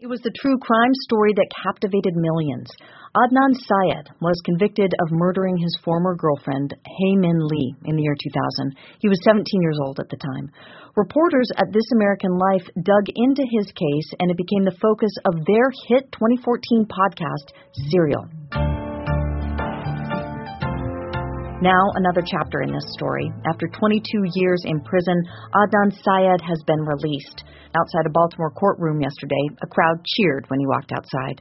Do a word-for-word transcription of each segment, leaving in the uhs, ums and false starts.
It was the true crime story that captivated millions. Adnan Syed was convicted of murdering his former girlfriend, Hae Min Lee, in the year two thousand. He was seventeen years old at the time. Reporters at This American Life dug into his case, and it became the focus of their hit twenty fourteen podcast, Serial. Now, another chapter in this story. After twenty-two years in prison, Adnan Syed has been released. Outside a Baltimore courtroom yesterday, a crowd cheered when he walked outside.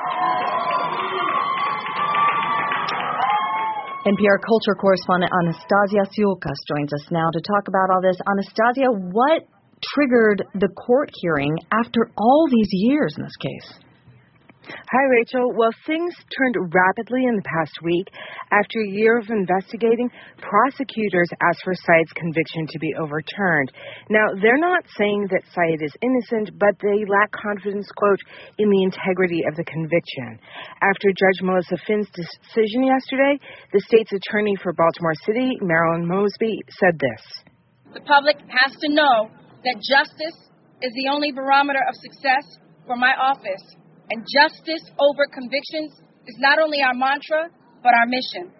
N P R culture correspondent Anastasia Tsiolkas joins us now to talk about all this. Anastasia, what triggered the court hearing after all these years in this case? Hi, Rachel. Well, things turned rapidly in the past week. After a year of investigating, prosecutors asked for Syed's conviction to be overturned. Now, they're not saying that Syed is innocent, but they lack confidence, quote, in the integrity of the conviction. After Judge Melissa Finn's decision yesterday, the state's attorney for Baltimore City, Marilyn Mosby, said this. The public has to know that justice is the only barometer of success for my office. And justice over convictions is not only our mantra, but our mission.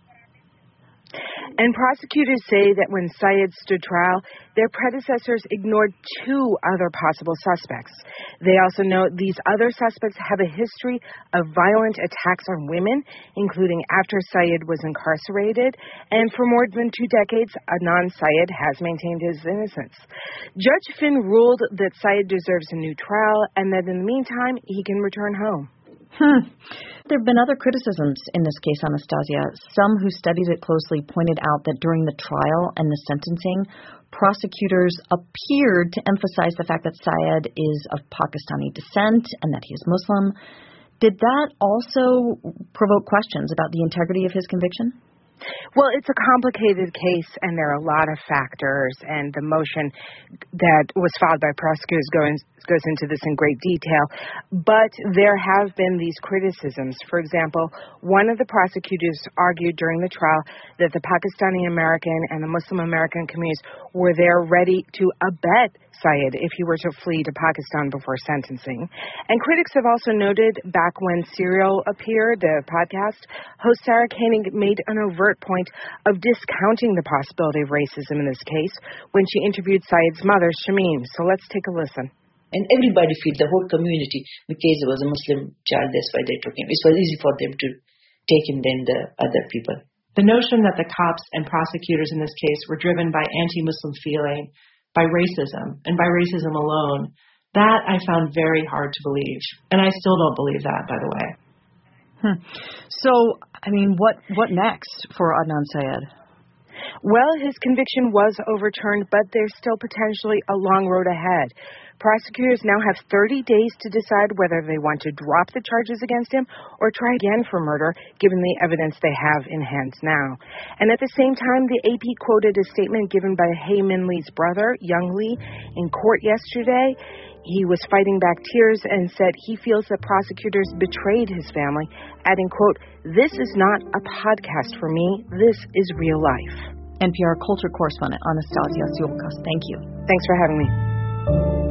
And prosecutors say that when Syed stood trial, their predecessors ignored two other possible suspects. They also note these other suspects have a history of violent attacks on women, including after Syed was incarcerated. And for more than two decades, Adnan Syed has maintained his innocence. Judge Finn ruled that Syed deserves a new trial and that in the meantime, he can return home. Hmm. There have been other criticisms in this case, Anastasia. Some who studied it closely pointed out that during the trial and the sentencing, prosecutors appeared to emphasize the fact that Syed is of Pakistani descent and that he is Muslim. Did that also provoke questions about the integrity of his conviction? Well, it's a complicated case, and there are a lot of factors, and the motion that was filed by prosecutors goes, goes into this in great detail. But there have been these criticisms. For example, one of the prosecutors argued during the trial that the Pakistani-American and the Muslim-American communities were there ready to abet Syed if he were to flee to Pakistan before sentencing. And critics have also noted back when Serial appeared, the podcast, host Sarah Koenig made an overt point of discounting the possibility of racism in this case when she interviewed Syed's mother, Shamim. So let's take a listen. And everybody feels, the whole community, because he was a Muslim child, that's why they took him. It was easy for them to take him than the other people. The notion that the cops and prosecutors in this case were driven by anti-Muslim feeling, by racism, and by racism alone, that I found very hard to believe. And I still don't believe that, by the way. Hmm. So, I mean, what, what next for Adnan Syed? Well, his conviction was overturned, but there's still potentially a long road ahead. Prosecutors now have thirty days to decide whether they want to drop the charges against him or try again for murder, given the evidence they have in hand now. And at the same time, the A P quoted a statement given by Hae Min Lee's brother, Young Lee, in court yesterday. He was fighting back tears and said he feels that prosecutors betrayed his family, adding, quote, "This is not a podcast for me. This is real life." N P R culture correspondent Anastasia Tsiolkas, thank you. Thanks for having me.